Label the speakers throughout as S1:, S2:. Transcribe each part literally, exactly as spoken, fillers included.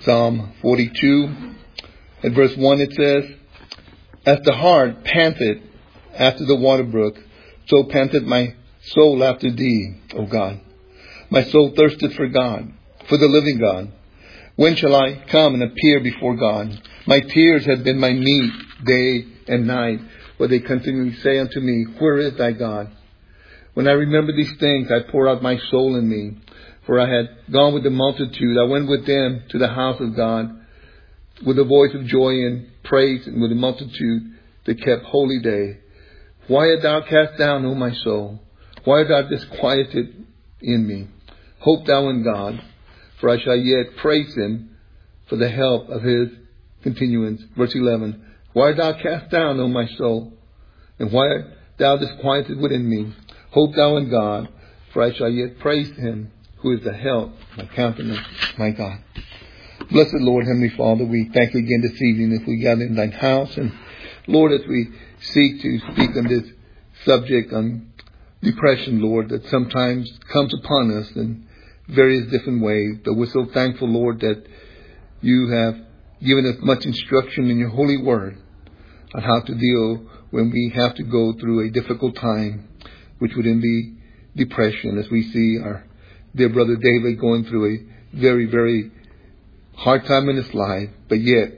S1: Psalm forty-two, at verse one it says, "As the hart panteth after the water brook, so panteth my soul after thee, O God. My soul thirsteth for God, for the living God. When shall I come and appear before God? My tears have been my meat day and night, for they continually say unto me, Where is thy God? When I remember these things, I pour out my soul in me. For I had gone with the multitude. I went with them to the house of God, with a voice of joy and praise, and with a multitude that kept holy day. Why art thou cast down, O my soul? Why art thou disquieted in me? Hope thou in God, for I shall yet praise him for the help of his continuance." Verse eleven, "Why art thou cast down, O my soul? And why art thou disquieted within me? Hope thou in God, for I shall yet praise him, who is the help, my countenance, my God." Blessed Lord, Heavenly Father, we thank you again this evening as we gather in thine house. And Lord, as we seek to speak on this subject on depression, Lord, that sometimes comes upon us in various different ways. But we're so thankful, Lord, that you have given us much instruction in your holy word on how to deal when we have to go through a difficult time, which would then be depression, as we see our dear brother David going through a very, very hard time in his life. But yet,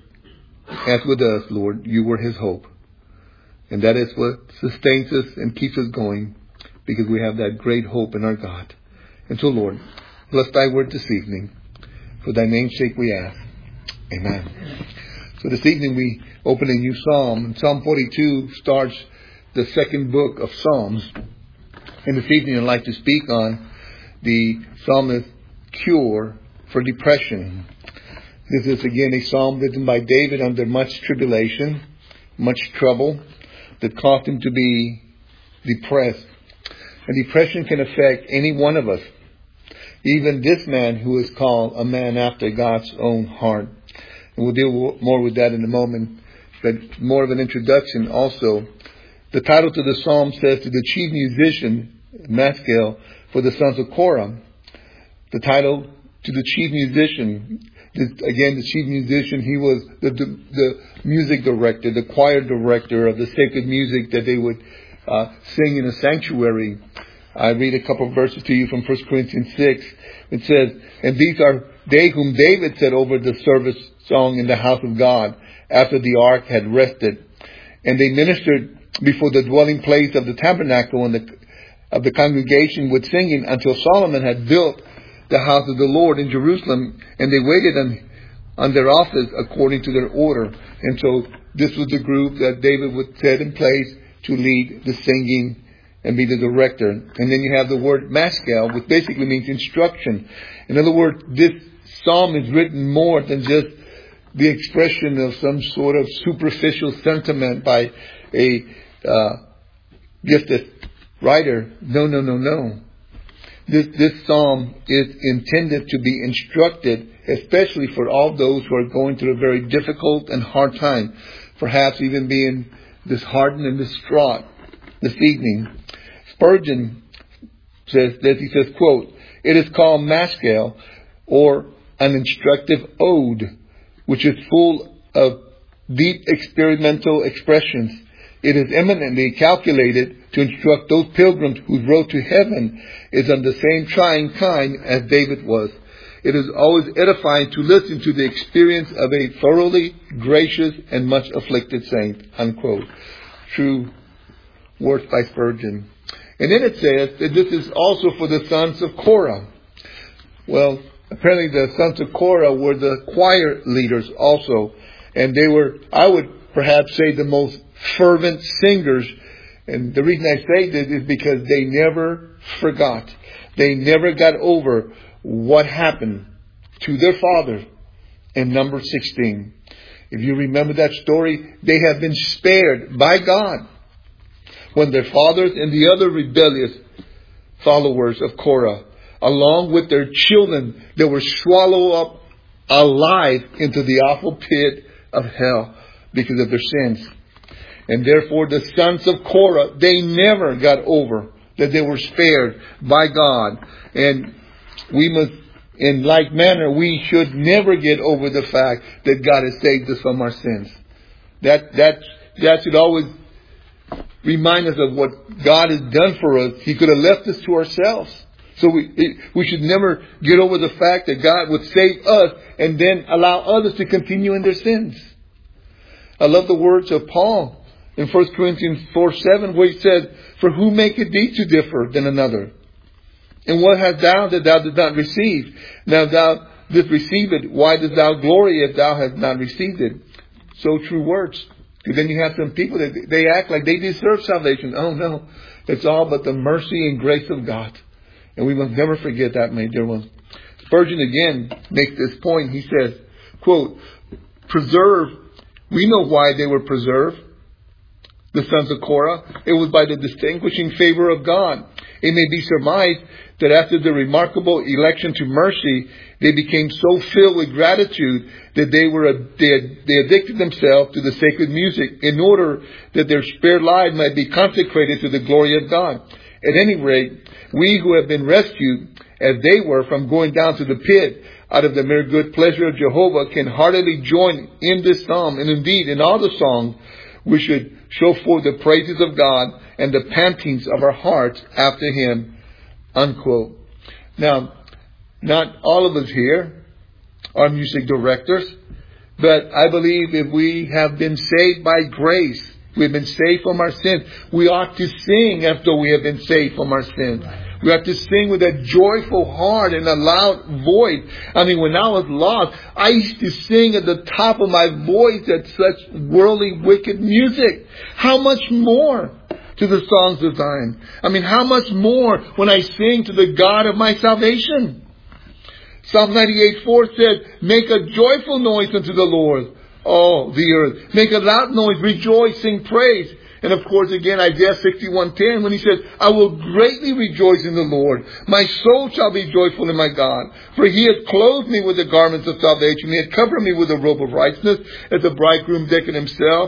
S1: as with us, Lord, you were his hope. And that is what sustains us and keeps us going, because we have that great hope in our God. And so, Lord, bless thy word this evening. For thy name's sake we ask. Amen. So this evening we open a new psalm. And Psalm forty-two starts the second book of Psalms. And this evening I'd like to speak on the psalmist's cure for depression. This is again a psalm written by David under much tribulation, much trouble that caused him to be depressed. And depression can affect any one of us. Even this man who is called a man after God's own heart. And we'll deal more with that in a moment. But more of an introduction also. The title to the psalm says, "To the chief musician, Maskil, for the sons of Korah." The title, "To the chief musician." This, again, the chief musician, he was the, the, the music director, the choir director of the sacred music that they would uh, sing in a sanctuary. I read a couple of verses to you from First Corinthians six. It says, "And these are they whom David set over the service song in the house of God, after the ark had rested. And they ministered before the dwelling place of the tabernacle and the, of the congregation with singing, until Solomon had built the house of the Lord in Jerusalem, and they waited on, on their office according to their order." And so this was the group that David would set in place to lead the singing and be the director. And then you have the word maskil, which basically means instruction. In other words, this psalm is written more than just the expression of some sort of superficial sentiment by a uh, gifted writer. No, no, no, no. This, this psalm is intended to be instructed, especially for all those who are going through a very difficult and hard time, perhaps even being disheartened and distraught this evening. Spurgeon says this, he says, quote, "It is called maskil, or an instructive ode, which is full of deep experimental expressions. It is eminently calculated to instruct those pilgrims whose road to heaven is on the same trying kind as David was. It is always edifying to listen to the experience of a thoroughly gracious and much afflicted saint." Unquote. True words by Spurgeon. And then it says that this is also for the sons of Korah. Well, apparently the sons of Korah were the choir leaders also. And they were, I would perhaps say, the most fervent singers. And the reason I say this is because they never forgot. They never got over what happened to their father in Numbers sixteen. If you remember that story, they have been spared by God when their fathers and the other rebellious followers of Korah, along with their children, they were swallowed up alive into the awful pit of hell because of their sins. And therefore the sons of Korah, they never got over that they were spared by God. And we must in like manner, we should never get over the fact that God has saved us from our sins. That, that, that should always remind us of what God has done for us. He could have left us to ourselves. So we, it, we should never get over the fact that God would save us and then allow others to continue in their sins. I love the words of Paul in First Corinthians four seven, where he said, "For who maketh thee to differ than another? And what hast thou that thou didst not receive? Now thou didst receive it, why dost thou glory if thou hast not received it?" So true words. Because then you have some people that they act like they deserve salvation. Oh no, it's all but the mercy and grace of God. And we must never forget that, my dear ones. Spurgeon again makes this point. He says, quote, "Preserve, we know why they were preserved, the sons of Korah. It was by the distinguishing favor of God. It may be surmised that after the remarkable election to mercy, they became so filled with gratitude that they were they, they addicted themselves to the sacred music in order that their spared lives might be consecrated to the glory of God. At any rate, we who have been rescued, as they were, from going down to the pit out of the mere good pleasure of Jehovah, can heartily join in this psalm, and indeed in all the songs, we should show forth the praises of God and the pantings of our hearts after Him." Unquote. Now, not all of us here are music directors, but I believe if we have been saved by grace, we've been saved from our sins, we ought to sing after we have been saved from our sins. We have to sing with a joyful heart and a loud voice. I mean, when I was lost, I used to sing at the top of my voice at such worldly, wicked music. How much more to the songs of Zion? I mean, how much more when I sing to the God of my salvation? Psalm ninety-eight four says, "Make a joyful noise unto the Lord, all the earth. Make a loud noise, rejoice, sing praise." And of course, again, Isaiah sixty-one ten, when he says, "I will greatly rejoice in the Lord. My soul shall be joyful in my God. For He hath clothed me with the garments of salvation. He hath covered me with a robe of righteousness, as the bridegroom decketh himself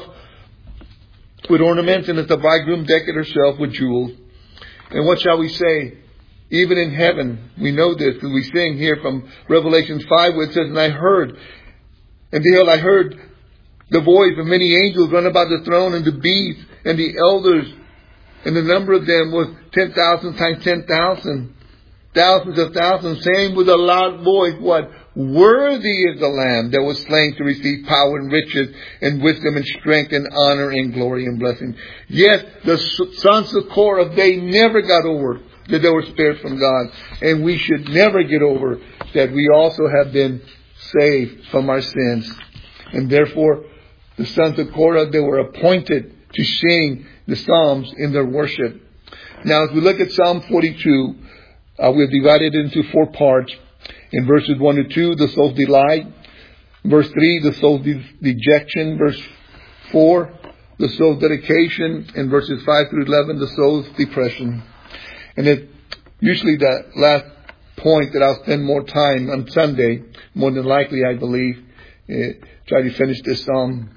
S1: with ornaments, and as the bridegroom decketh herself with jewels." And what shall we say? Even in heaven, we know this, because we sing here from Revelation five, where it says, "And I heard, and behold, I heard the voice of many angels run about the throne and the beasts and the elders, and the number of them was ten thousand times ten thousand, thousands of thousands, saying with a loud voice, what? Worthy is the Lamb that was slain to receive power and riches and wisdom and strength and honor and glory and blessing." Yes, the sons of Korah, they never got over that they were spared from God. And we should never get over that we also have been saved from our sins. And therefore, the sons of Korah, they were appointed to sing the Psalms in their worship. Now, as we look at Psalm forty-two, uh, we've divided it into four parts. In verses one to two, the soul's delight. Verse three, the soul's de- dejection. Verse four, the soul's dedication. And verses five through eleven, the soul's depression. And it usually that last point that I'll spend more time on Sunday, more than likely, I believe, uh, try to finish this psalm.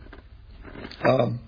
S1: Um,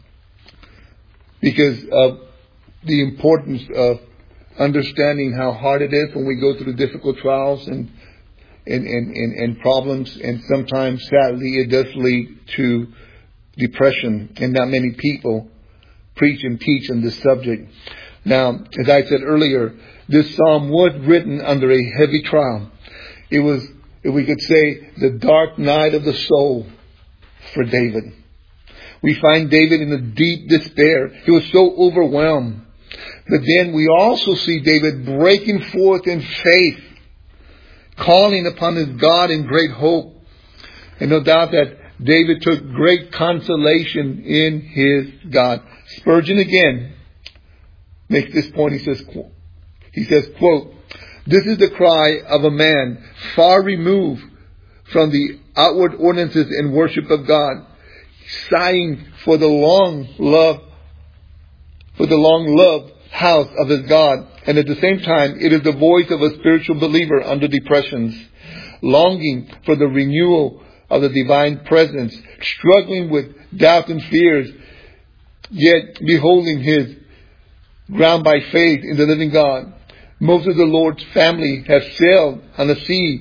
S1: because of the importance of understanding how hard it is when we go through difficult trials and and, and, and, and problems, and sometimes sadly it does lead to depression, and not many people preach and teach on this subject. Now, as I said earlier, this psalm was written under a heavy trial. It was, if we could say, the dark night of the soul for David. We find David in a deep despair. He was so overwhelmed. But then we also see David breaking forth in faith, calling upon his God in great hope. And no doubt that David took great consolation in his God. Spurgeon again makes this point. He says, he says, quote, "This is the cry of a man far removed from the outward ordinances and worship of God, sighing for the long love, for the long loved house of his God. And at the same time, it is the voice of a spiritual believer under depressions, longing for the renewal of the divine presence, struggling with doubts and fears, yet beholding his ground by faith in the living God. Most of the Lord's family have sailed on the sea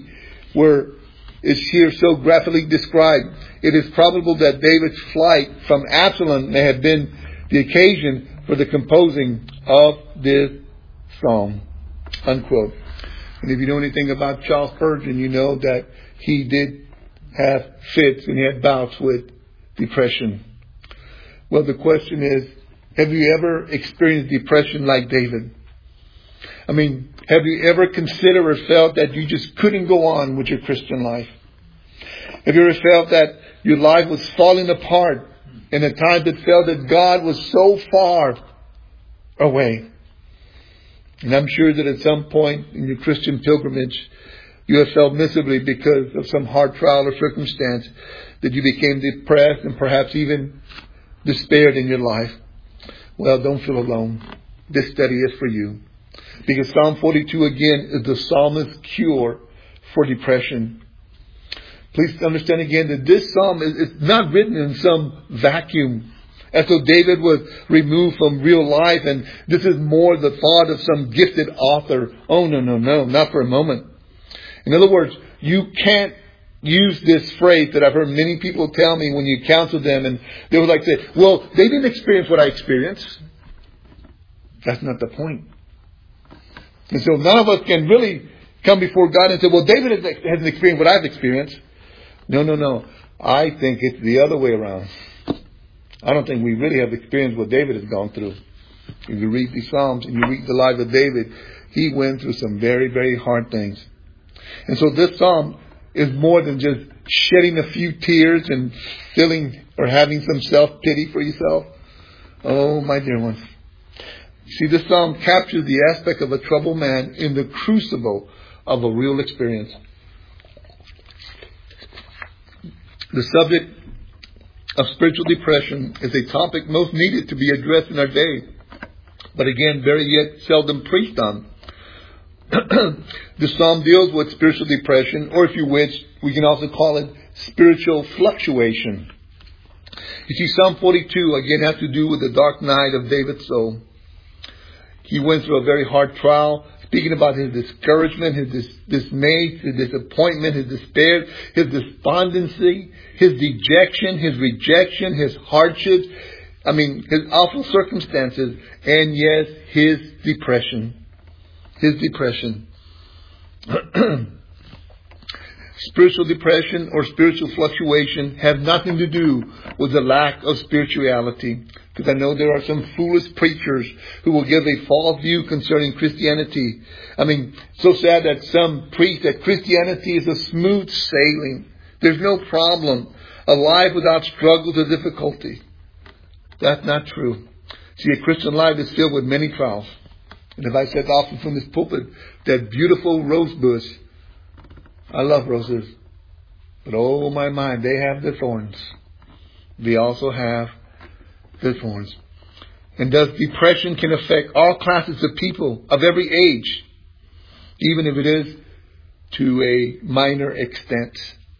S1: where it's here so graphically described. It is probable that David's flight from Absalom may have been the occasion for the composing of this psalm. Unquote. And if you know anything about Charles Spurgeon, you know that he did have fits and he had bouts with depression. Well, the question is, have you ever experienced depression like David? I mean, have you ever considered or felt that you just couldn't go on with your Christian life? Have you ever felt that your life was falling apart in a time that felt that God was so far away? And I'm sure that at some point in your Christian pilgrimage, you have felt miserably because of some hard trial or circumstance that you became depressed and perhaps even despaired in your life. Well, don't feel alone. This study is for you. Because Psalm forty-two again is the psalmist's cure for depression. Please understand again that this psalm is, is not written in some vacuum, as though David was removed from real life and this is more the thought of some gifted author. Oh, no, no, no, not for a moment. In other words, you can't use this phrase that I've heard many people tell me when you counsel them, and they would like to say, well, they didn't experience what I experienced. That's not the point. And so none of us can really come before God and say, well, David hasn't experienced what I've experienced. No, no, no. I think it's the other way around. I don't think we really have experienced what David has gone through. If you read the Psalms and you read the life of David, he went through some very, very hard things. And so this Psalm is more than just shedding a few tears and feeling or having some self-pity for yourself. Oh, my dear ones. See, this Psalm captures the aspect of a troubled man in the crucible of a real experience. The subject of spiritual depression is a topic most needed to be addressed in our day, but again, very yet seldom preached on. The Psalm deals with spiritual depression, or if you wish, we can also call it spiritual fluctuation. You see, Psalm forty-two again has to do with the dark night of David's soul. He went through a very hard trial, speaking about his discouragement, his dis- dismay, his disappointment, his despair, his despondency, his dejection, his rejection, his hardships. I mean, his awful circumstances, and yes, his depression. His depression. Spiritual depression or spiritual fluctuation have nothing to do with the lack of spirituality. Because I know there are some foolish preachers who will give a false view concerning Christianity. I mean, so sad that some preach that Christianity is a smooth sailing. There's no problem. A life without struggles or difficulty. That's not true. See, a Christian life is filled with many trials. And if I said often from this pulpit, that beautiful rose bush, I love roses. But oh my mind, they have the thorns. They also have the thorns. And thus depression can affect all classes of people of every age, even if it is to a minor extent.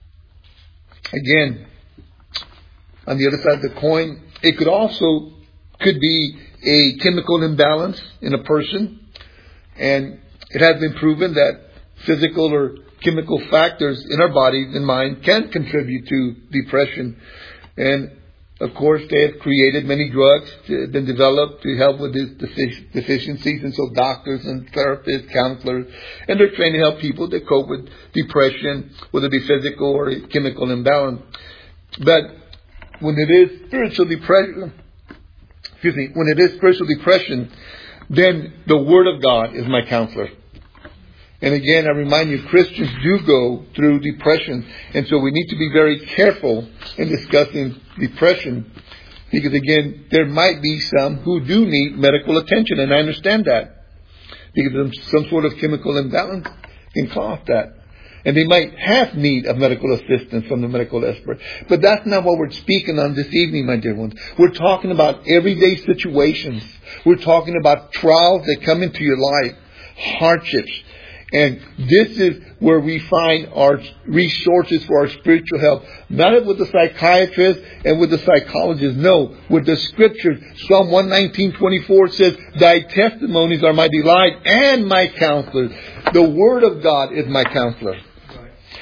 S1: Again, on the other side of the coin, it could also could be a chemical imbalance in a person. And it has been proven that physical or chemical factors in our body and mind can contribute to depression. And of course, they have created many drugs that have been developed to help with these defic- deficiencies. And so doctors and therapists, counselors, and they're trained to help people to cope with depression, whether it be physical or chemical imbalance. But when it is spiritual depression, excuse me, when it is spiritual depression, then the Word of God is my counselor. And again, I remind you, Christians do go through depression. And so we need to be very careful in discussing depression. Because again, there might be some who do need medical attention. And I understand that. Because some sort of chemical imbalance can cause that. And they might have need of medical assistance from the medical expert. But that's not what we're speaking on this evening, my dear ones. We're talking about everyday situations. We're talking about trials that come into your life. Hardships. And this is where we find our resources for our spiritual help. Not with the psychiatrist and with the psychologist. No, with the scriptures. Psalm one nineteen twenty-four says, "Thy testimonies are my delight and my counselor." The Word of God is my counselor.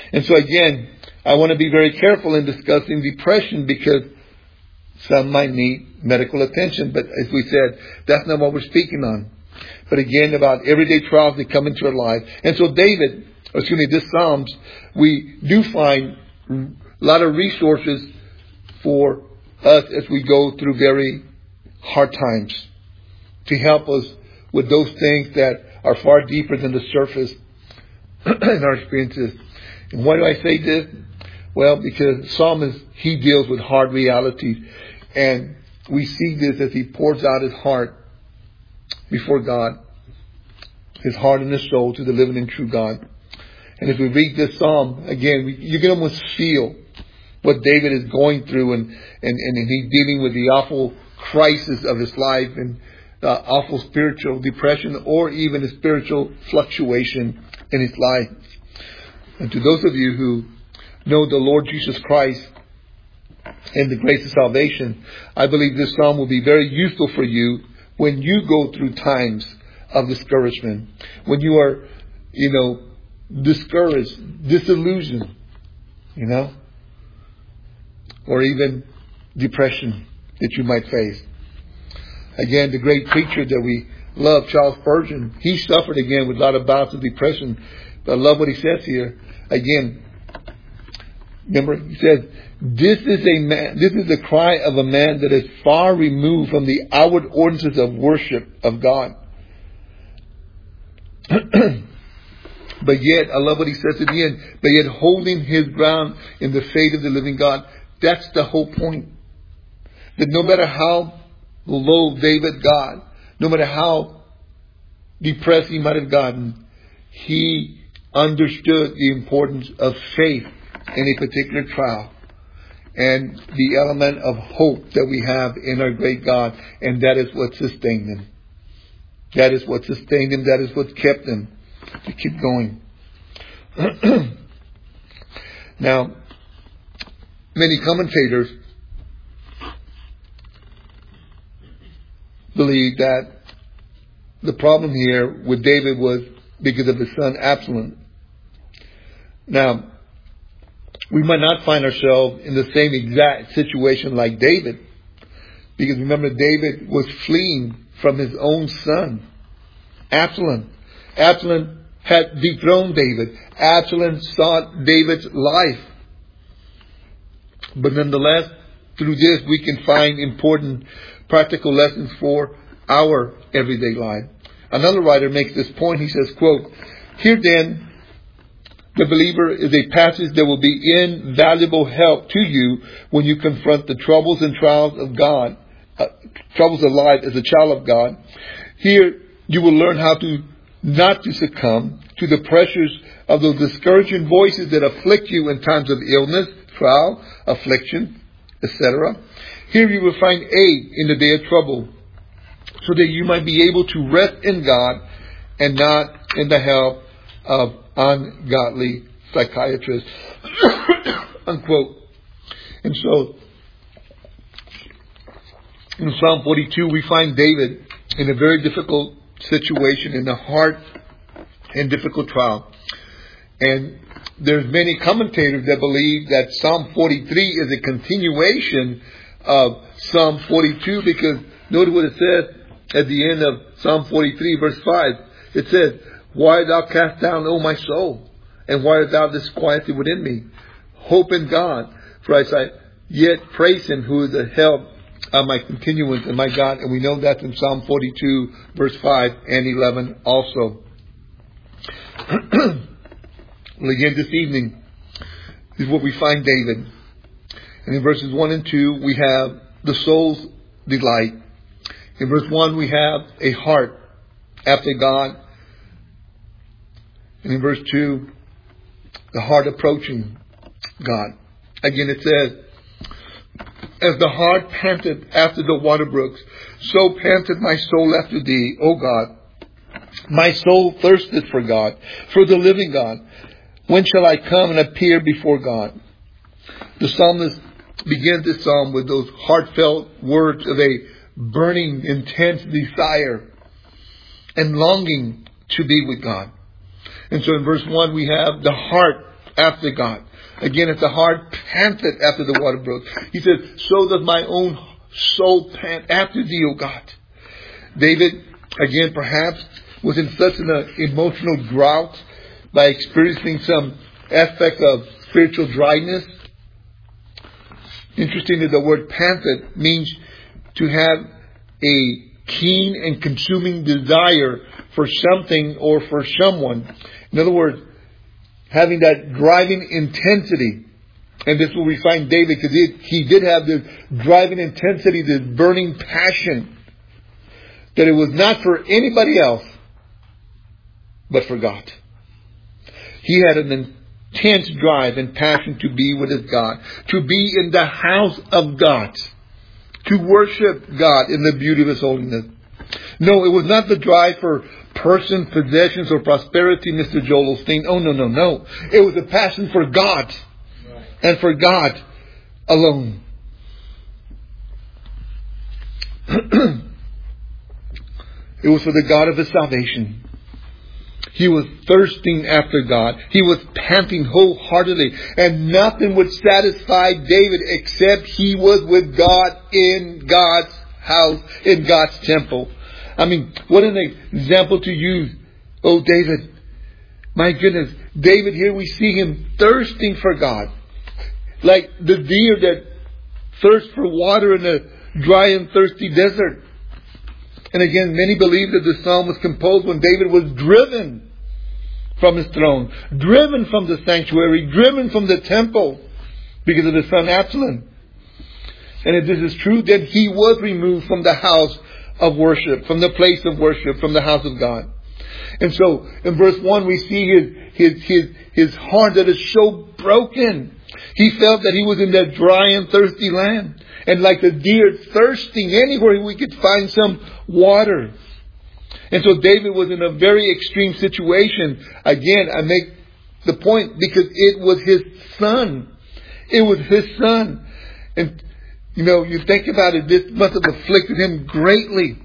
S1: And so again, I want to be very careful in discussing depression because some might need medical attention. But as we said, that's not what we're speaking on. But again, about everyday trials that come into our life. And so David, or excuse me, this Psalms, we do find a lot of resources for us as we go through very hard times to help us with those things that are far deeper than the surface in our experiences. And why do I say this? Well, because Psalmist, he deals with hard realities. And we see this as he pours out his heart before God, his heart and his soul to the living and true God. And as we read this psalm, again, we, you can almost feel what David is going through, and, and, and he's dealing with the awful crisis of his life, and uh, awful spiritual depression, or even a spiritual fluctuation in his life. And to those of you who know the Lord Jesus Christ and the grace of salvation, I believe this psalm will be very useful for you when you go through times of discouragement, when you are, you know, discouraged, disillusioned, you know, or even depression that you might face. Again, the great preacher that we love, Charles Spurgeon, he suffered again with a lot of bouts of depression. But I love what he says here. Again, remember, he says, This is a man, this is the cry of a man that is far removed from the outward ordinances of worship of God. But yet, I love what he says at the end, but yet holding his ground in the faith of the living God. That's the whole point. That no matter how low David got, no matter how depressed he might have gotten, he understood the importance of faith in a particular trial, and the element of hope that we have in our great God. And that is what sustained him. That is what sustained him. That is what kept him to keep going. Now, many commentators believe that the problem here with David was because of his son Absalom. Now, we might not find ourselves in the same exact situation like David, because remember, David was fleeing from his own son, Absalom. Absalom had dethroned David. Absalom sought David's life. But nonetheless, through this, we can find important practical lessons for our everyday life. Another writer makes this point. He says, quote, "Here then, the believer is a passage that will be invaluable help to you when you confront the troubles and trials of God, uh, troubles of life as a child of God. Here you will learn how to not to succumb to the pressures of those discouraging voices that afflict you in times of illness, trial, affliction, et cetera. Here you will find aid in the day of trouble, so that you might be able to rest in God and not in the help of ungodly psychiatrists." Unquote. And so, in Psalm forty-two, we find David in a very difficult situation, in a hard and difficult trial. And there's many commentators that believe that Psalm forty-three is a continuation of Psalm forty-two, because notice what it says at the end of Psalm forty-three, verse five. It says, "Why art thou cast down, O my soul? And why art thou disquieted within me? Hope in God, for I say, yet praise Him who is the help of my continuance and my God." And we know that in Psalm forty-two, verse five and eleven also. Well, again, this evening is what we find David. And in verses one and two, we have the soul's delight. In verse one, we have a heart after God. And in verse two, the heart approaching God. Again, it says, "As the hart panteth after the water brooks, so panteth my soul after thee, O God. My soul thirsteth for God, for the living God. When shall I come and appear before God?" The psalmist begins this psalm with those heartfelt words of a burning, intense desire and longing to be with God. And so in verse one, we have the heart after God. Again, as the hart panteth after the water brook. He says, so does my own soul pant after thee, O God. David, again, perhaps was in such an uh, emotional drought by experiencing some aspect of spiritual dryness. Interestingly, the word panteth means to have a keen and consuming desire for something or for someone. In other words, having that driving intensity. And this will we find David, because he, he did have this driving intensity, this burning passion, that it was not for anybody else, but for God. He had an intense drive and passion to be with his God, to be in the house of God, to worship God in the beauty of His holiness. No, it was not the drive for person, possessions, or prosperity, Mister Joel Osteen. Oh, no, no, no. It was a passion for God, and for God alone. It was for the God of his salvation. He was thirsting after God. He was panting wholeheartedly. And nothing would satisfy David except he was with God in God's house, in God's temple. I mean, what an example to use. Oh, David. My goodness. David, here we see him thirsting for God. Like the deer that thirsts for water in a dry and thirsty desert. And again, many believe that the psalm was composed when David was driven from his throne, driven from the sanctuary, driven from the temple because of his son Absalom. And if this is true, then he was removed from the house of worship, from the place of worship, from the house of God. And so in verse one we see his his his his heart that is so broken. He felt that he was in that dry and thirsty land. And like the deer thirsting anywhere we could find some water. And so David was in a very extreme situation. Again, I make the point because it was his son. It was his son. And, you know, you think about it, this must have afflicted him greatly.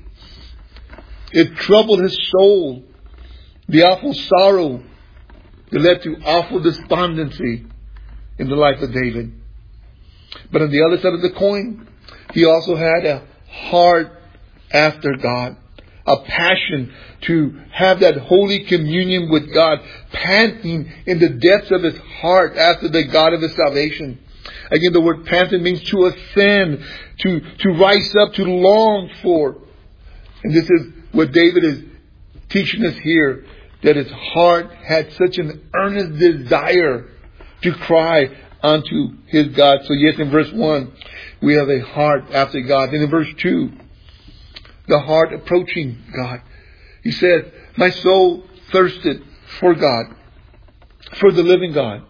S1: It troubled his soul. The awful sorrow that led to awful despondency in the life of David. But on the other side of the coin, he also had a heart after God. A passion to have that holy communion with God, panting in the depths of his heart after the God of his salvation. Again, the word panting means to ascend, to, to rise up, to long for. And this is what David is teaching us here, that his heart had such an earnest desire to cry unto his God. So yes, in verse one, we have a heart after God. And in verse two, the heart approaching God. He says, my soul thirsted for God, for the living God.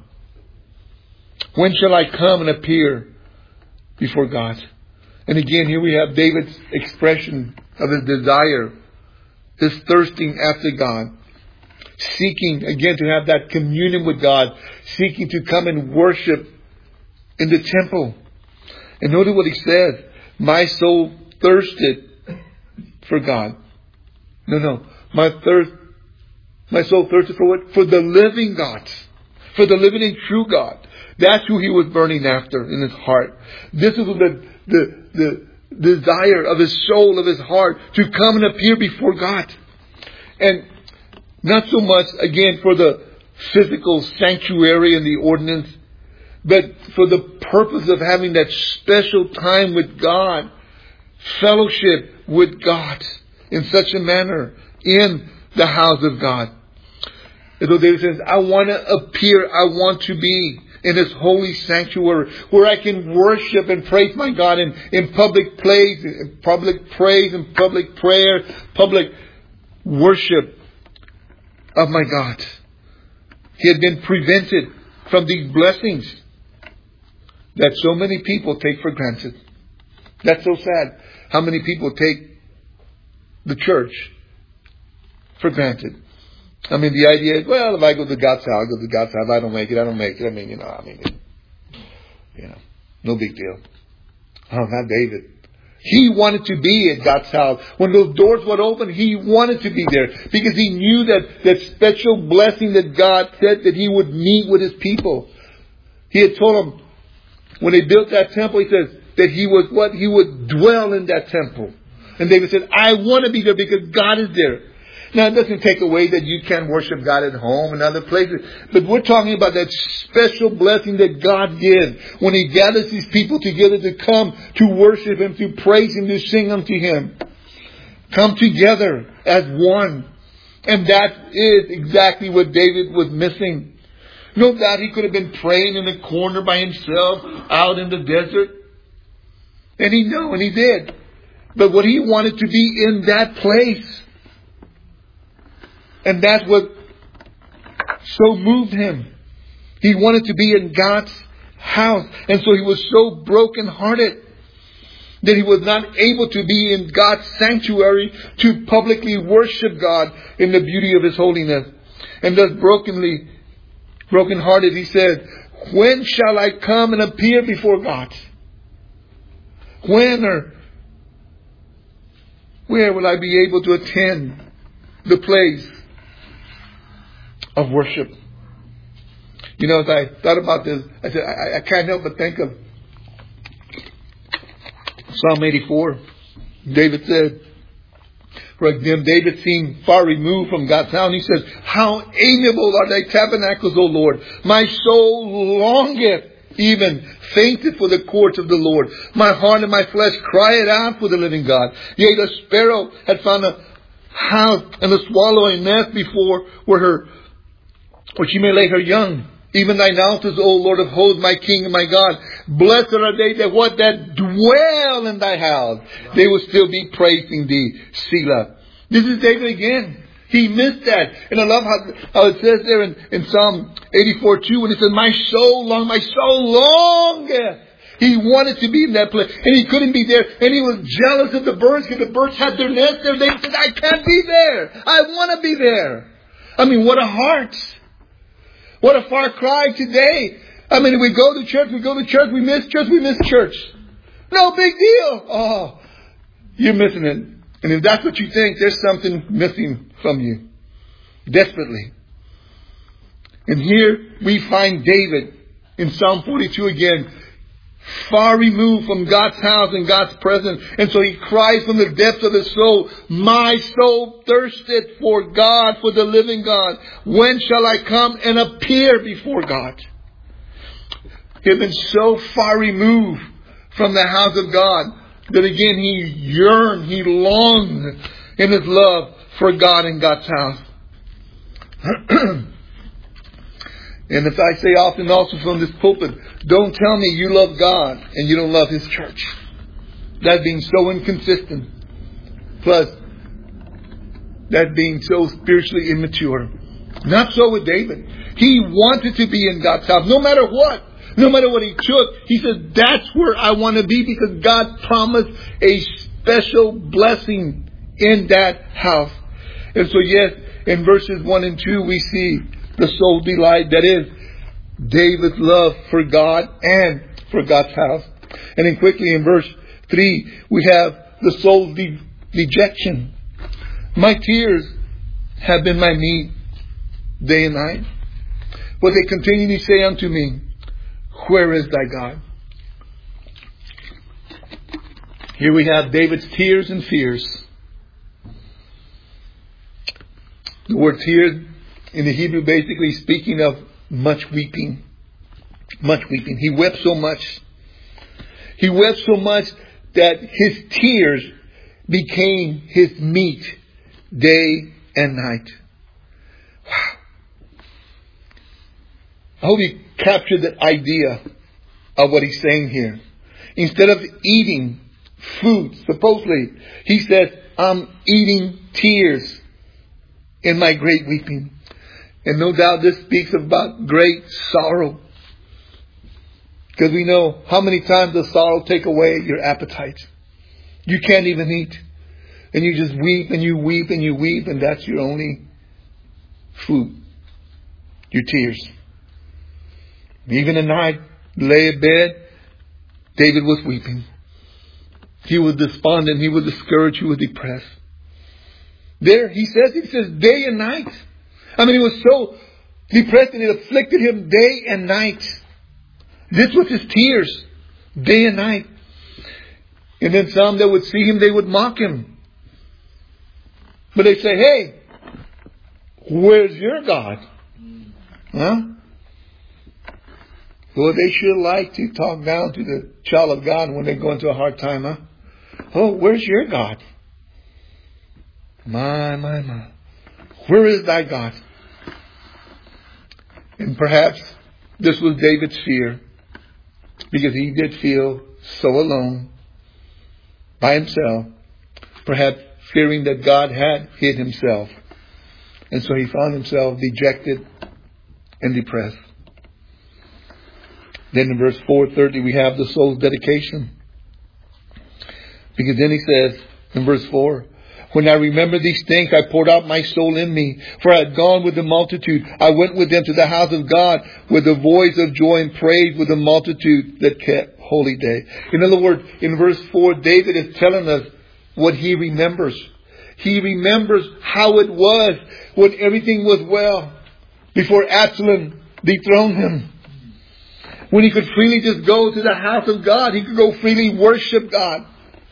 S1: When shall I come and appear before God? And again, here we have David's expression of his desire, his thirsting after God. Seeking, again, to have that communion with God. Seeking to come and worship in the temple. And notice what he says. My soul thirsted for God. No, no. My thirst, my soul thirsted for what? For the living God. For the living and true God. That's who he was burning after in his heart. This is the, the, the desire of his soul, of his heart, to come and appear before God. And not so much, again, for the physical sanctuary and the ordinance, but for the purpose of having that special time with God, fellowship with God in such a manner in the house of God. And so David says, I want to appear, I want to be in His holy sanctuary where I can worship and praise my God in, in public praise, in public praise and public prayer, public worship of my God. He had been prevented from these blessings that so many people take for granted. That's so sad. How many people take the church for granted? I mean, the idea is, well, if I go to God's house, I'll go to God's house. If I don't make it, I don't make it. I mean, you know, I mean, it, you know, no big deal. Oh, not David. He wanted to be at God's house. When those doors would open, he wanted to be there. Because he knew that, that special blessing that God said that he would meet with his people. He had told them, when they built that temple, he says that he was what? He would dwell in that temple. And David said, I want to be there because God is there. Now, it doesn't take away that you can't worship God at home and other places. But we're talking about that special blessing that God gives when He gathers His people together to come to worship Him, to praise Him, to sing unto Him. Come together as one. And that is exactly what David was missing. No doubt he could have been praying in a corner by himself out in the desert. And he knew, and he did. But what he wanted to be in that place. And that's what so moved him. He wanted to be in God's house. And so he was so brokenhearted that he was not able to be in God's sanctuary to publicly worship God in the beauty of His holiness. And thus brokenly, brokenhearted, he said, when shall I come and appear before God? When or where will I be able to attend the place of worship? You know, as I thought about this, I said, I, I can't help but think of Psalm eighty-four. David said, for again, David seemed far removed from God's house. And he says, how amiable are thy tabernacles, O Lord. My soul longeth, even fainted for the courts of the Lord. My heart and my flesh cried out for the living God. Yea, the sparrow had found a house, and the swallow a nest before where her where she may lay her young. Even thine altars, O Lord of hosts, my King and my God. Blessed are they that what that dwell in thy house. They will still be praising thee. Selah. This is David again. He missed that. And I love how, how it says there in, in Psalm eighty-four two, when it says, my soul long, my soul longeth. He wanted to be in that place. And he couldn't be there. And he was jealous of the birds because the birds had their nest there. They said, I can't be there. I want to be there. I mean, what a heart. What a far cry today. I mean, we go to church, we go to church, we miss church, we miss church. No big deal. Oh, you're missing it. And if that's what you think, there's something missing from you. Desperately. And here we find David in Psalm forty-two again, far removed from God's house and God's presence. And so he cries from the depths of his soul, my soul thirsteth for God, for the living God. When shall I come and appear before God? He had been so far removed from the house of God that again he yearned, he longed in his love for God and God's house. And as I say often also from this pulpit, don't tell me you love God and you don't love His church. That being so inconsistent. Plus, that being so spiritually immature. Not so with David. He wanted to be in God's house no matter what. No matter what he took. He said, that's where I want to be because God promised a special blessing in that house. And so yes, in verses one and two we see the soul delight, that is, David's love for God and for God's house. And then quickly in verse three, we have the soul's de- dejection. My tears have been my meat day and night. But they continually say unto me, where is thy God? Here we have David's tears and fears. The word tears in the Hebrew basically speaking of much weeping. Much weeping. He wept so much. He wept so much that his tears became his meat day and night. Wow. I hope you captured the idea of what he's saying here. Instead of eating food, supposedly, he says, I'm eating tears in my great weeping. And no doubt this speaks about great sorrow. Because we know how many times does sorrow take away your appetite. You can't even eat. And you just weep and you weep and you weep, and that's your only food. Your tears. Even at night, lay in bed, David was weeping. He was despondent. He was discouraged. He was depressed. There, he says, he says day and night. I mean, he was so depressed and it afflicted him day and night. This was his tears, day and night. And then some that would see him, they would mock him. But they say, hey, where's your God? Huh? Well, they sure like to talk down to the child of God when they go into a hard time, huh? Oh, where's your God? My, my, my. Where is thy God? And perhaps this was David's fear, because he did feel so alone by himself, perhaps fearing that God had hid himself. And so he found himself dejected and depressed. Then in verse four thirty we have the soul's dedication. Because then he says in verse four, when I remember these things, I poured out my soul in me. For I had gone with the multitude. I went with them to the house of God with a voice of joy and praise with the multitude that kept holy day. In other words, in verse four, David is telling us what he remembers. He remembers how it was when everything was well, before Absalom dethroned him. When he could freely just go to the house of God. He could go freely worship God.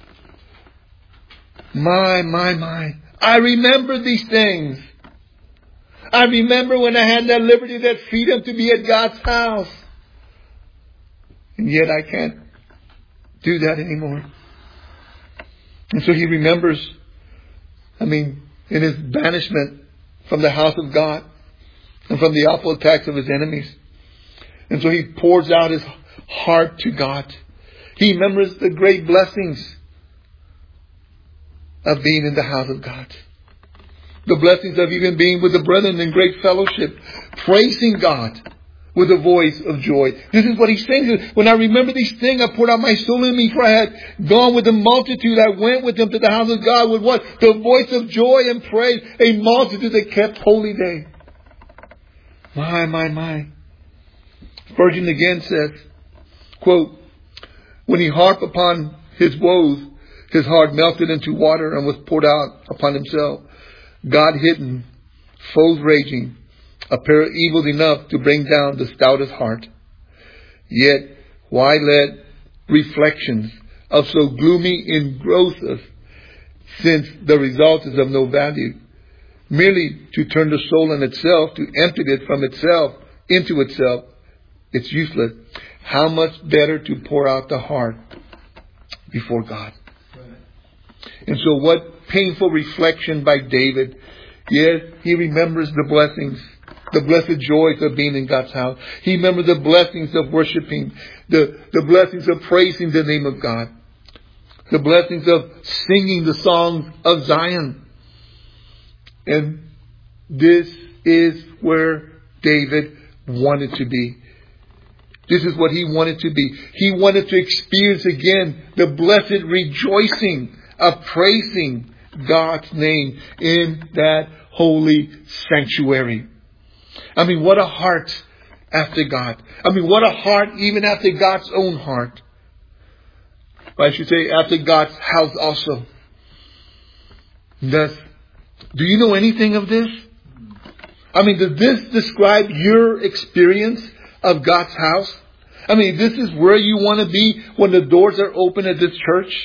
S1: My, my, my. I remember these things. I remember when I had that liberty, that freedom to be at God's house. And yet I can't do that anymore. And so he remembers, I mean, in his banishment from the house of God and from the awful attacks of his enemies. And so he pours out his heart to God. He remembers the great blessings of being in the house of God. The blessings of even being with the brethren in great fellowship. Praising God with a voice of joy. This is what he's saying. When I remember these things, I poured out my soul in me. For I had gone with the multitude. I went with them to the house of God with what? The voice of joy and praise. A multitude that kept holy day. My, my, my. Spurgeon again says, quote, when he harped upon his woes, his heart melted into water and was poured out upon himself. God hidden, foes raging, apparent evils enough to bring down the stoutest heart. Yet, why let reflections of so gloomy engross us, since the result is of no value? Merely to turn the soul in itself, to empty it from itself into itself, it's useless. How much better to pour out the heart before God. And so what painful reflection by David. Yes, he remembers the blessings, the blessed joys of being in God's house. He remembers the blessings of worshiping, the, the blessings of praising the name of God, the blessings of singing the songs of Zion. And this is where David wanted to be. This is what he wanted to be. He wanted to experience again the blessed rejoicing of praising God's name in that holy sanctuary. I mean, what a heart after God. I mean, what a heart even after God's own heart. Or I should say after God's house also. Does, do you know anything of this? I mean, does this describe your experience of God's house? I mean, this is where you want to be when the doors are open at this church?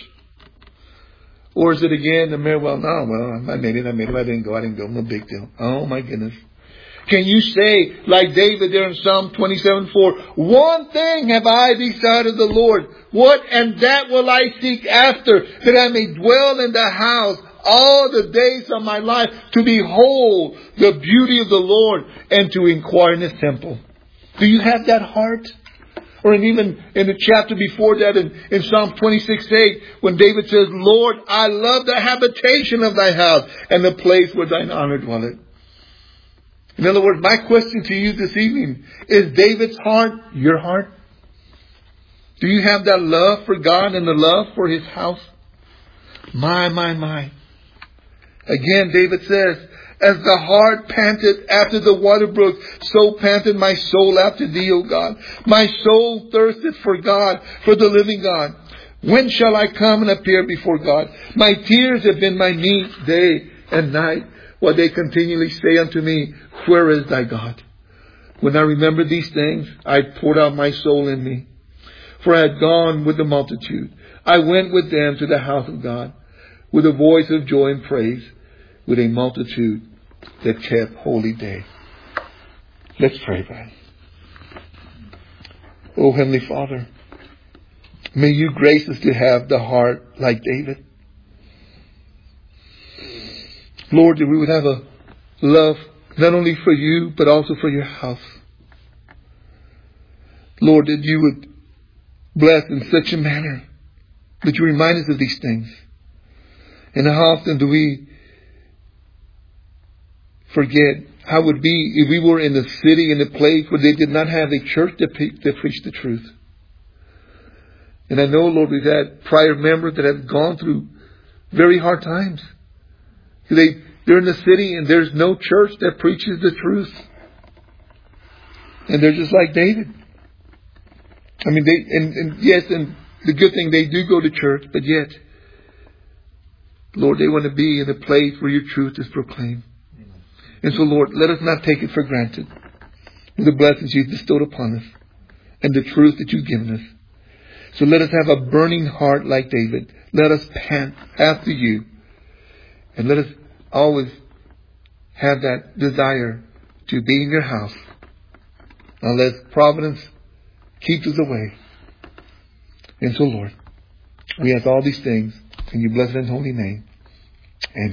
S1: Or is it again the mere, well, no, well, I made it, I made it, I didn't go, I didn't go, no big deal. Oh my goodness. Can you say, like David there in Psalm twenty-seven four, one thing have I desired of the Lord, what and that will I seek after, that I may dwell in the house all the days of my life, to behold the beauty of the Lord and to inquire in His temple. Do you have that heart? Or in even in the chapter before that, in, in Psalm twenty-six eight, when David says, Lord, I love the habitation of thy house and the place where thine honor dwelleth. In other words, my question to you this evening, is David's heart your heart? Do you have that love for God and the love for His house? My, my, my. Again, David says, as the hart panted after the water brook, so panted my soul after thee, O God. My soul thirsted for God, for the living God. When shall I come and appear before God? My tears have been my meat day and night, while they continually say unto me, where is thy God? When I remember these things, I poured out my soul in me. For I had gone with the multitude. I went with them to the house of God, with a voice of joy and praise, with a multitude that kept holy day. Let's pray, friend. Oh, Heavenly Father, may you grace us to have the heart like David. Lord, that we would have a love not only for you, but also for your house. Lord, that you would bless in such a manner that you remind us of these things. And how often do we forget how it would be if we were in a city, in a place where they did not have a church that, pre- that preached the truth. And I know, Lord, we've had prior members that have gone through very hard times. They, they're in the city and there's no church that preaches the truth. And they're just like David. I mean, they, and, and yes, and the good thing, they do go to church, but yet, Lord, they want to be in a place where your truth is proclaimed. And so, Lord, let us not take it for granted, the blessings you've bestowed upon us and the truth that you've given us. So let us have a burning heart like David. Let us pant after you. And let us always have that desire to be in your house, unless providence keeps us away. And so, Lord, we ask all these things in your blessed and holy name. Amen.